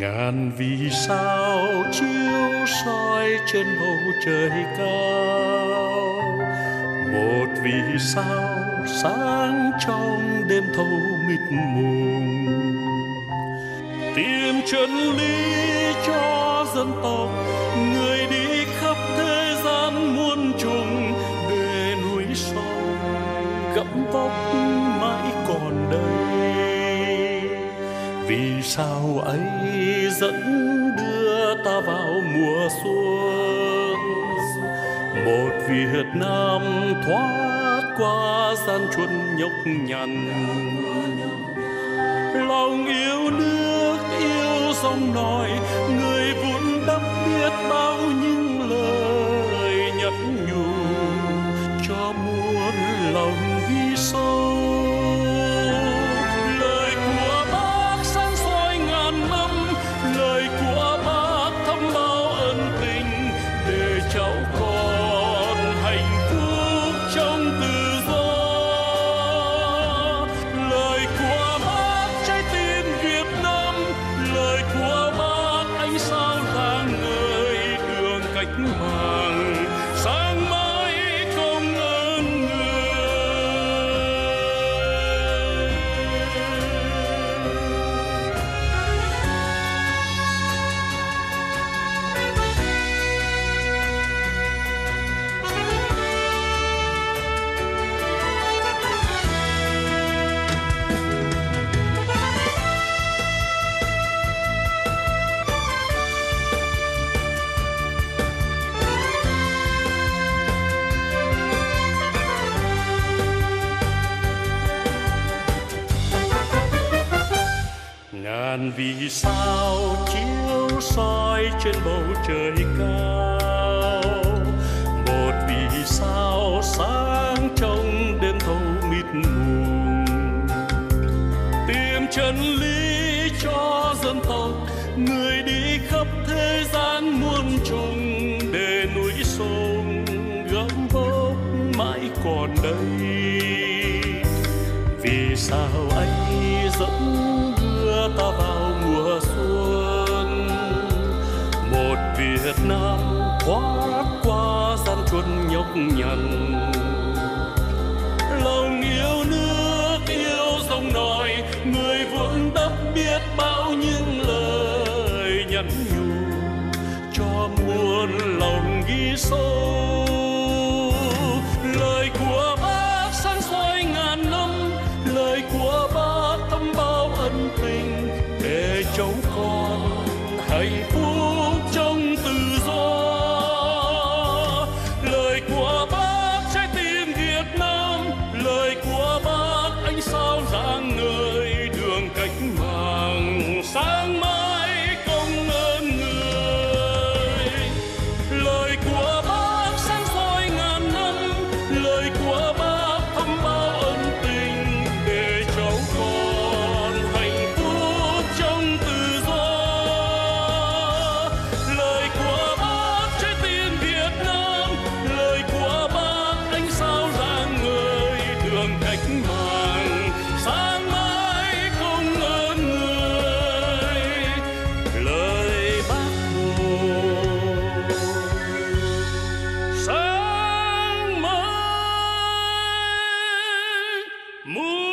Ngàn vì sao chiếu soi trên bầu trời cao, một vì sao sáng trong đêm thâu mịt mùng, tìm chân lý cho dân tộc, người đi khắp thế gian muôn trùng, để núi sông gẫm vóc mãi còn đây. Vì sao ấy dẫn đưa ta vào mùa xuân, một Việt Nam thoát qua gian truân nhọc nhằn, lòng yêu nước yêu sông nổi, người vun đắp biết bao những lời nhắn nhủ cho muôn lòng ghi sâu. Ngàn vì sao chiếu soi trên bầu trời cao, một vì sao sáng trong đêm thâu mịt mùng, tìm chân lý cho dân tộc, người đi khắp thế gian muôn trùng, để núi sông gấm vóc mãi còn đây. Vì sao anh dẫn ta vào mùa xuân, một Việt Nam thoát qua gian truân nhọc nhằn, lòng yêu nước yêu sông nổi, người vun đắp biết bao những lời nhắn nhủ cho muôn lòng ghi sâu. Lời của bác sáng soi ngàn năm, lời của bác thấm bao ân tình, để cháu con hạnh phúc trong tự do. Lời của bác trái tim Việt Nam, lời của bác ánh sao rạng ngời đường cách mạng sáng mãi công ơn người. Lời của bác sáng soi ngàn năm, lời của bác thấm bao ân tình, để cháu con hạnh phúc trong tự do. Lời của bác trái tim Việt Nam, lời của bác ánh sao rạng ngời đường cách mạng sáng mãi công ơn người. Lời bác Hồ sáng mãi muôn